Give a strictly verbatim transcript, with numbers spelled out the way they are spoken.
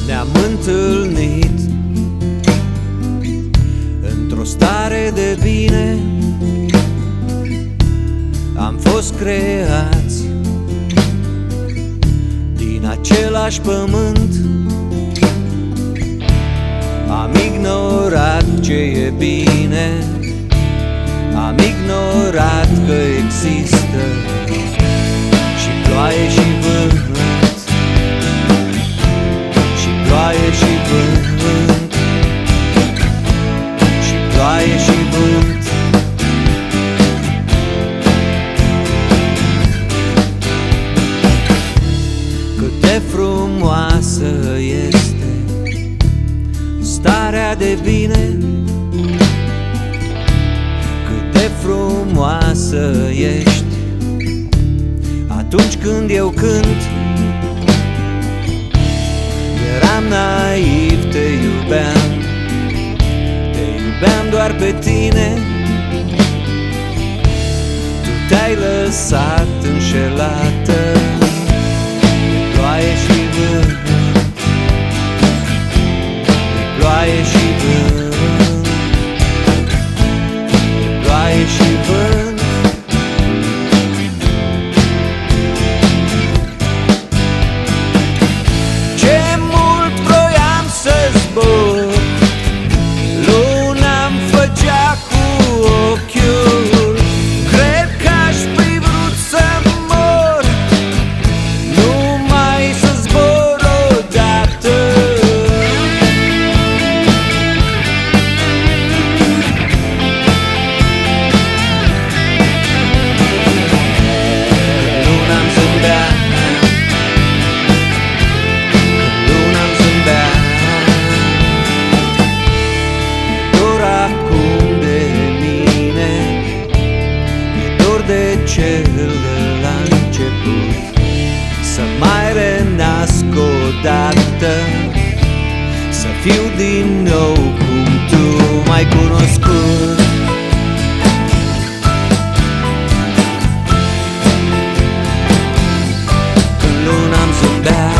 ne-am întâlnit într-o stare de bine. Am fost creați din același pământ. Am ignorat ce e bine, am ignorat că există și ploaie și vânt, și ploaie și vânt, și ploaie și vânt. Cât de frumoasă este starea de bine, cât de frumoasă ești atunci când eu cânt. Eram naiv, te iubeam, te iubeam doar pe tine. Tu te-ai lăsat înșelată de ploaie și vânt, de ploaie și vânt, de ploaie și vânt. Cel de la început să mai renasc odată, să fiu din nou cum tu m-ai cunoscut. Când luna-mi zâmbea,